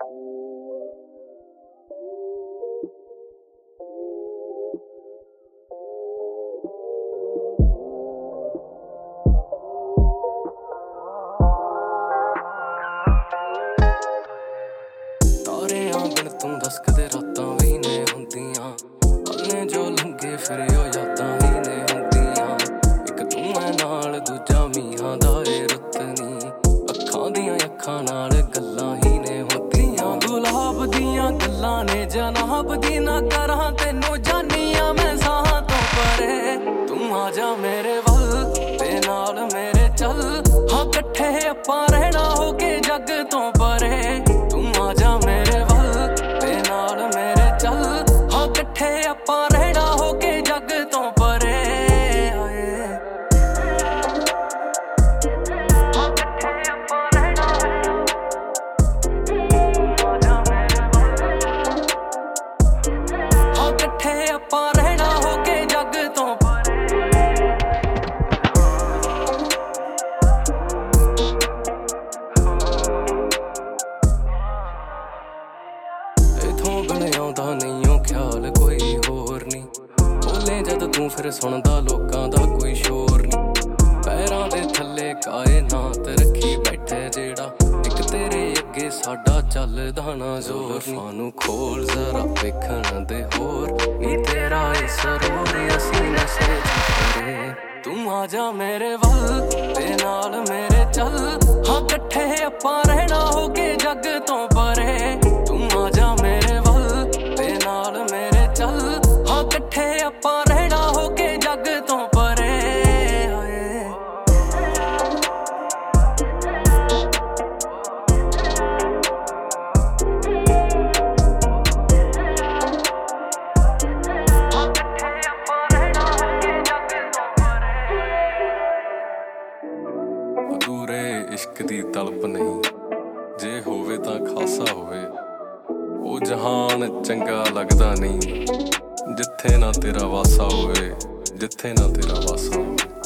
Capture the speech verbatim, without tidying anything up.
बिन तू दस कदे रातां भी ने हुंदियां पन्ने जो लंघे फिर ओ यादां ही ने हुंदियां इक तू मैं नाल दूजा मीहां दा ए रुतनी अखां दियां अखां नाल गल्लां ही ने हुंदियां गुलाब दियां गल्लां ने जनाब दी ना करां तैनू जानियां मैं साहां तो परे तू आ जा मेरे वल ते नाल मेरे चल हाँ कट्ठे आपां रहना होके जग तो परे तू आ जा मेरे ਆਪਾਂ ਰਹਿਣਾ ਹੋ ਕੇ ਜੱਗ ਤੋਂ ਪਰੇ ਹਾਂ ਇਕੱਠੇ ਆਪਾਂ ਰਹਿਣਾ ਹੋ ਕੇ ਜੱਗ ਤੋਂ ਪਰੇ ਇਥੋਂ ਬਿਨ ਆਉਂਦਾ ਨਹੀਂ ਉਹ ਖਿਆਲ ਕੋਈ ਹੋਰ ਨੀ ਬੋਲੇ ਜਦ ਤੂੰ ਫਿਰ ਸੁਣਦਾ ਲੋਕਾਂ ਦਾ ਕੋਈ ਸ਼ੋਰ ਨੀ ਪੈਰਾਂ ਦੇ ਥੱਲੇ ਕਾਇਨਾਤ ਰੱਖੀ ਬੈਠੇ ਜਿਹੜਾ ਇੱਕ ਤੇਰੇ ਅੱਗੇ ਸਾਡਾ ਚੱਲਦਾ ਨਾ ਜ਼ੋਰ ਸਾਨੂੰ ਖੋਲ ਜ਼ਰਾ ਵੇਖਣ ਦੇ ਹੋਰ ਨੀ ਤੇਰਾ ਇਹ ਸਰੂਰ ਅਸੀਂ ਨਸ਼ੇ ਕਰੇ ਤੂੰ ਆ ਜਾ ਮੇਰੇ ਵੱਲ ਤੇ ਨਾਲ ਮੇਰੇ ਚੱਲ ਹਾਂ ਇਕੱਠੇ ਆਪਾਂ ਰਹਿਣਾ ਹੋ ਕੇ ਜੱਗ ਤੋਂ ਪਰੇ ਤੂੰ ਆ ਜਾ ਮੇਰੇ ਵੱਲ ਤੇ ਨਾਲ ਮੇਰੇ ਚੱਲ ਹਾਂ ਇਕੱਠੇ ਆਪਾਂ ਰਹਿਣਾ ਹੋ ਕੇ ਜੱਗ ਤੋਂ ਪਰੇ ਅਧੂਰੇ ਇਸ਼ਕ ਦੀ ਤਲਬ ਨਹੀਂ ਜੇ ਹੋਵੇ ਤਾਂ ਖਾਸਾ ਹੋਵੇ ਉਹ ਜਹਾਨ ਚੰਗਾ ਲੱਗਦਾ ਨਹੀਂ ਜਿੱਥੇ ਨਾ ਤੇਰਾ ਵਾਸਾ ਹੋਵੇ ਜਿੱਥੇ ਨਾ ਤੇਰਾ ਵਾਸਾ ਹੋਵੇ